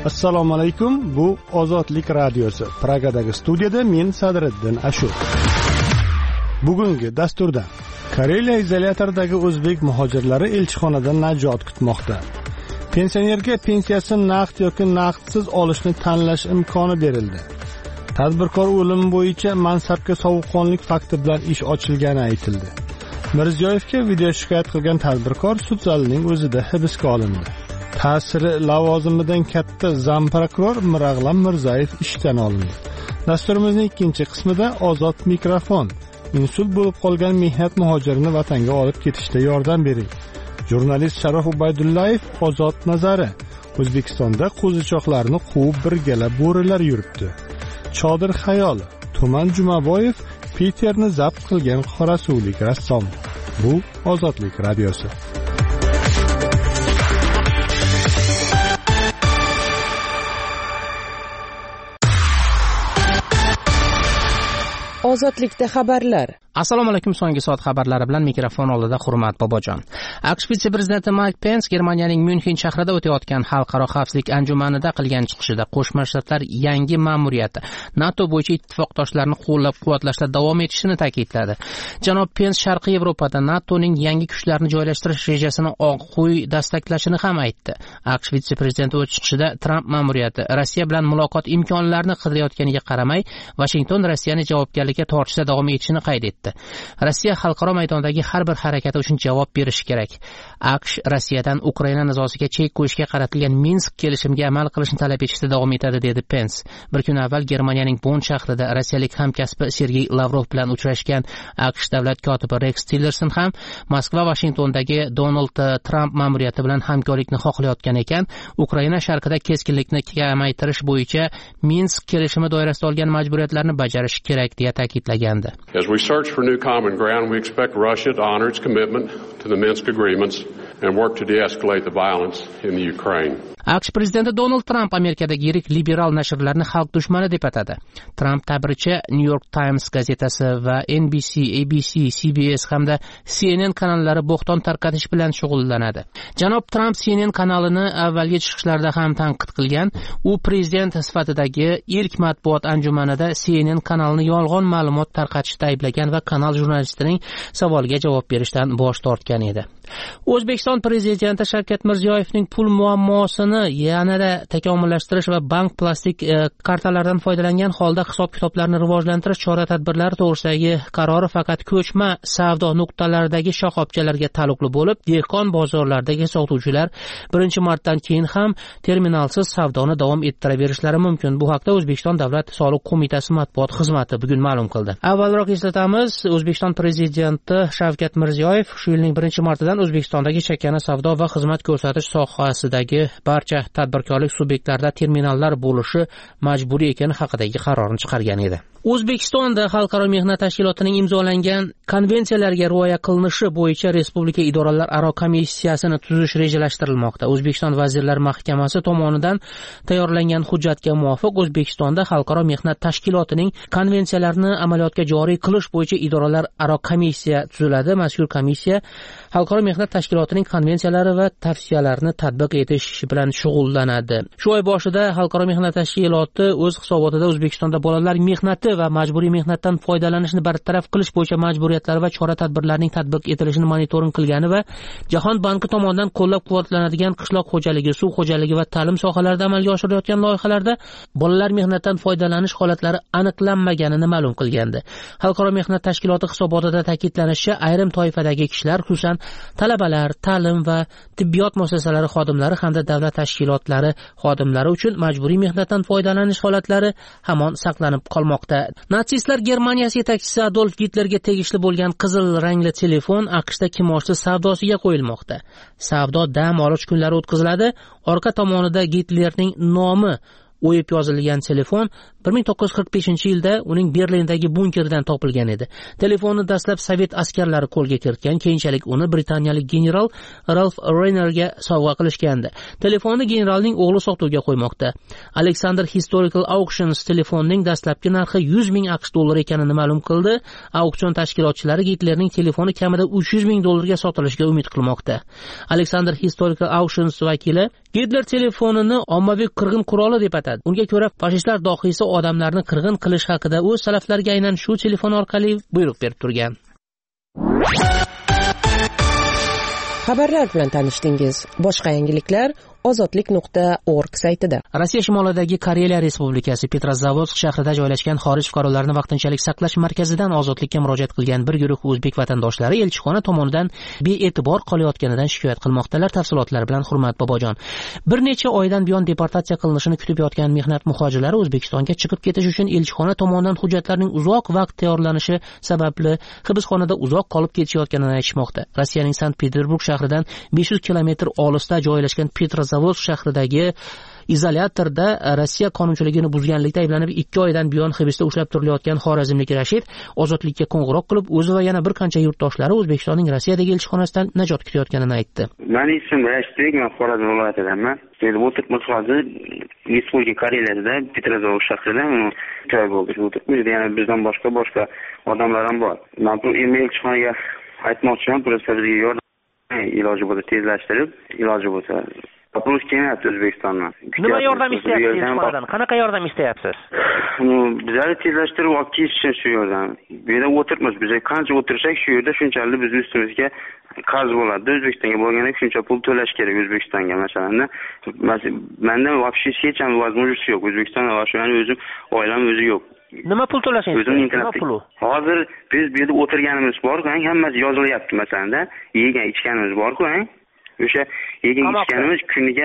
Assalomu alaykum. Bu Ozodlik radiosi. Pragadagi studiyada men Sadriddin Ashur. Bugungi dasturda Kareliya izolyatoriddagi o'zbek muhojirlari elchixonadan najot kutmoqda. Pensionerga pensiyasi naqd yoki naqdsiz olishni tanlash imkoni berildi. Tadbirkor o'lim bo'yicha mansabga sovuqqonlik fakti bilan ish ochilgani aytildi. Mirziyoyevga video shikoyat qilgan tadbirkor sud zalining o'zida hibsga olindi. Ta'siri lavozimidan katta zamprokuror Mirag'lam Mirzayev ishdan olindi. Dasturimizning ikkinchi qismida ozod mikrofon. Insult bo'lib qolgan mehnat muhojirini vatanga olib ketishda yordam bering. Jurnalist Sharof Ubaydullayev ozod nazari. O'zbekistonda qo'zichoqlarni quvib birgalab bo'rilar yuribdi. Chodir xayol. Tuman Jumaboyev Peterni zabt qilgan qorasuvlik rassom. Bu Ozodlik radiosi. Ozodlikda xabarlar. Assalomu alaykum. So'nggi soat xabarlari bilan mikrofon oldida Hurmat Bobojon. AQSh vitse-prezidenti Mike Pence Germaniyaning Myunxen shahrida o'tayotgan xalqaro xavfsizlik anjumanida qilgan chiqishida Qo'shma Shtatlar yangi ma'muriyati NATO bo'yicha ittifoqdoshlarni qo'llab-quvvatlashda davom etishini ta'kidladi. Janob Pence Sharqiy Yevropada NATOning yangi kuchlarini joylashtirish rejasini oq-qo'y dastaklashini ham aytdi. AQSh vitse-prezidenti o'z chiqishida Trump ma'muriyati Rossiya bilan muloqot imkonlarini qidirayotganiga qaramay, Washington Rossiyani javobgarlikka tortishda davom etishini qayd etdi. Rossiya xalqaro maydondagi har bir harakati uchun javob berishi kerak. AQSh Rossiyadan Ukraina nizosiga chek qo'yishga qaratilgan Minsk kelishimiga amal qilishni talab etishda davom etadi, dedi Pence. Bir kun avval Germaniyaning Bonn shahrida rossiyalik hamkasbi Sergey Lavrov bilan uchrashgan AQSh davlat kotibi Rex Tillerson ham Moskva Washingtondagi Donald Trump ma'muriyati bilan hamkorlikni xohlayotgan ekan. Ukraina sharqida keskinlikni kamaytirish bo'yicha Minsk kelishimi doirasida olgan majburiyatlarni bajarish kerak deya ta'kidlagandi. For new common ground, we expect Russia to honor its commitment to the Minsk agreements and work to de-escalate the violence in the Ukraine. AQSh prezidenti Donald Trump Amerikadagi yirik liberal nashrlarni xalq dushmani deb atadi. Trump ta'biricha New York Times gazetasi va NBC, ABC, CBS hamda CNN kanallari bo'xton tarqatish bilan shug'ullanadi. Janob Trump CNN kanalini avvalgi chiqishlarda ham tanqid qilgan. U prezident sifatidagi ilk matbuot anjumanida CNN kanalini yolg'on ma'lumot tarqatishda ayblagan va kanal jurnalistining savoliga javob berishdan bosh tortgan edi. O'zbekiston prezidenti Shavkat Mirziyoyevning pul muammosini yanada takomillashtirish va bank plastik kartalardan foydalangan holda hisob-kitoblarni rivojlantirish chora-tadbirlari to'g'risidagi qarori faqat ko'chma savdo nuqtalaridagi shoxobchalarga taalluqli bo'lib, dehqon bozorlaridagi sotuvchilar 1-martdan keyin ham terminalsiz savdoni davom ettiraverishlari mumkin. Bu haqda O'zbekiston Davlat soliq qo'mitasi matbuot xizmati bugun ma'lum qildi. Avvalroq eslatamiz, O'zbekiston prezidenti Shavkat Mirziyoyev shu yilning 1-martidan O'zbekistondagi chakana savdo va xizmat ko'rsatish sohasidagi barcha tadbirkorlik subyektlarida terminallar bo'lishi majburiy ekani haqidagi qarorni chiqargan edi. O'zbekistonda Xalqaro mehnat tashkilotining imzolangan konvensiyalarga rioya qilinishi bo'yicha respublika idoralararo komissiyasini tuzish rejalashtirilmoqda. O'zbekiston Vazirlar Mahkamasi tomonidan tayyorlangan hujjatga muvofiq O'zbekistonda Xalqaro mehnat tashkilotining konvensiyalarini amaliyotga joriy qilish bo'yicha idoralararo komissiya tuziladi. Mazkur komissiya Xalqaro mehnat tashkilotining konvensiyalari va tavsiyalarini tatbiq etish bilan shug'ullanadi. Shu oy boshida Xalqaro mehnat tashkiloti o'z hisobotida O'zbekistonda bolalar mehnati va majburiy mehnatdan foydalanishni bartaraf qilish bo'yicha majburiyatlar va chora-tadbirlarning tatbiq etilishini monitoring qilgani va Jahon banki tomonidan qo'llab-quvvatlanadigan qishloq xo'jaligi, suv xo'jaligi va ta'lim sohalarida amalga oshirilayotgan loyihalarda bolalar mehnatdan foydalanish holatlari aniqlanmaganini ma'lum qilgandi. Xalqaro mehnat tashkiloti hisobotida ta'kidlanishicha, ayrim toifadagi kishilar, xususan talabalar, ta'lim va tibbiyot muassasalari xodimlari hamda davlat tashkilotlari xodimlari uchun majburiy mehnatdan foydalanish holatlari hamon saqlanib qolmoqda. Natsistlar Germaniyasi yetakchisi Adolf Hitlerga tegishli bo'lgan qizil rangli telefon AQShda kimoshsiz savdosiga qo'yilmoqda. Savdo dam olish kunlari o'tkaziladi. Orqa tomonida Hitlerning nomi o'yib yozilgan telefon 1945-yilda uning Berlindagi bunkeridan topilgan edi. Telefonni dastlab sovet askarlari qo'lga kiritgan, keyinchalik uni britaniyalik general Ralph Raynerga sovg'a qilishgandi. Telefonni generalning o'g'li sotuvga qo'ymoqda. Alexander Historical Auctions telefonning dastlabki narxi 100 ming AQSh dollari ekanini ma'lum qildi. Auksion tashkilotchilari Hitlerning telefoni kamida 300 ming dollarga sotilishiga umid qilmoqda. Alexander Historical Auctions vakili Gitler telefonini ommaviy qirg'in quroli deb atadi. Unga ko'ra, fashistlar dohiysi odamlarni qirg'in qilish haqida o'z salaflariga aynan shu telefon orqali buyruq berib turgan. Xabarlar bilan tanishdingiz. Boshqa yangiliklar ozodlik.org saytida. Rossiya shimolidagi Kareliya Respublikasi Petrozavodsk shahrida joylashgan xorij fuqarolarini vaqtinchalik saqlash markazidan ozodlikka murojaat qilgan bir guruh o'zbek vatandoshlari elchixona tomonidan bee'tibor qolayotganidan shikoyat qilmoqdalar. Tafsilotlar bilan Hurmat Bobojon. Bir necha oydan buyon deportatsiya qilinishini kutib yotgan mehnat muhojirlari O'zbekistonga chiqib ketish uchun elchixona tomonidan hujjatlarning uzoq vaqt tayyorlanishi sababli hibsxonada uzoq qolib ketishayotganini aytishmoqda. Rossiyaning Sankt-Peterburg shahridan 500 kilometr olisda joylashgan Petrozavodsk shahridagi izolyatorda Rossiya qonunchiligini buzganlikda ayblanib 2 oydan buyon hibsda ushlab turilayotgan xorazmlik Rashid ozodlikka qo'ng'iroq qilib, o'zi va yana bir qancha yurtdoshlari O'zbekistonning Rossiyadagi elchixonasidan najot kutayotganini aytdi. Mening ismim Rashid, men Xorazm viloyatidanman. O'tiribmiz hozir Respublika Kareliyada Petrozavodsk shahrida joy bo'ldi. O'tiribmiz, yana bizdan boshqa odamlar ham bor. Men bu elchixonaga aytmoqchiman, bizga yordam iloji bo'lsa tezlashtirib, iloji bo'lsa Pulus kelmayapti O'zbekistondan. Nima yordam istayapsiz elchixonadan? Qanaqa yordam istayapsiz? Bizlarni tezlashtirib olib kelish uchun shu yordam. Bu yerda o'tiribmiz. Biz qancha o'tirsak, shu yerda shunchalik biz ustimizga qarz bo'ladi. O'zbekistonga borganda shuncha pul to'lash kerak O'zbekistonga masalan. Menda вообще hech ham возможности yo'q. O'zbekistonda o'shani o'zim, oilam o'zi yo'q. Nima pul to'lashingiz? Nima puli? Hozir biz bu yerda o'tirganimiz bor-ku, hammasi yozilyapti masalan-da. Yegan ichganimiz bor-ku, o'sha yegan ichganimiz kuniga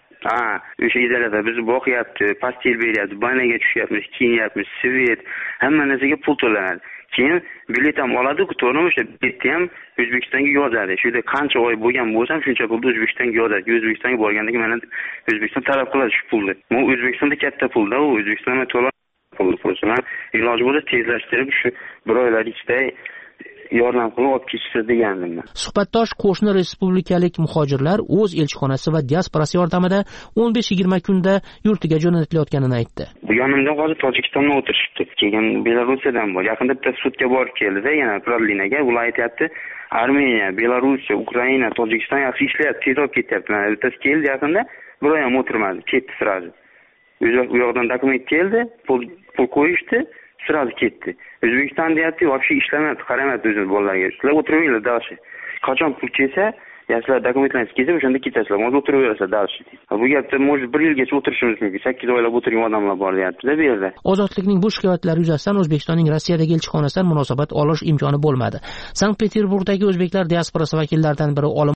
o'sha izolyatorda bizni boqyapti, pastel beryapti, banyaga tushyapmiz, kiyinyapmiz, svet, hamma narsaga pul to'lanadi. Keyin bilet ham oladi-ku, to'g'rimi? O'sha biletni ham O'zbekistonga yozadi. Shu yerda qancha oy bo'lgan bo'lsam, shuncha pulni O'zbekistonga yozadi. O'zbekistonga borgandagi mana O'zbekiston talab qiladi shu pulni. Bu O'zbekistonda katta pulda, u O'zbekistonga to'lab pulni bo'lsa, iloji bo'lsa tezlashtirib shu bir oylar ichida yordam qilib olib ketishsa degandim. Suhbatdosh qo'shni respublikalik muhojirlar o'z elchixonasi va diasporasi yordamida 15-20 kunda yurtiga jo'natilayotganini aytdi. Bu yonimda hozir Tojikistonda o'tirishibdi. Keyin Belorussiyadan bor. Yaqinda bitta sudga borib keldi-da, yana Prodlinaga. Ular aytayapti, Armeniya, Belorussiya, Ukraina, Tojikiston yaxshi ishlayapti, tez olib ketyapti. Mana bittasi keldi yaqinda, bir oy ham o'tirmadi, ketdi sirazi. U yoqdan dokument keldi, pul qo'yishdi, sirazi ketdi. O'zbekiston deyapti, вообще ishlamayapti, qaramayapti o'zimiz bolalarga. Sizlar o'tiringlar dalshi. Qachon pul kelsa, sizlar dokumentlaringiz kelsa, o'shanda ketasizlar. Hozir o'tiraverasizlar dalshi. Bu gapda может 1 yilgacha o'tirishimiz mumkin. 8 oylab o'tirgan odamlar bor deyapti-da bu yerda. Ozodlikning bu shikoyatlari yuzasidan O'zbekistonning Rossiyadagi elchixonasidan munosabat olish imkoni bo'lmadi. Sankt-Peterburgdagi o'zbeklar diasporasi vakillaridan biri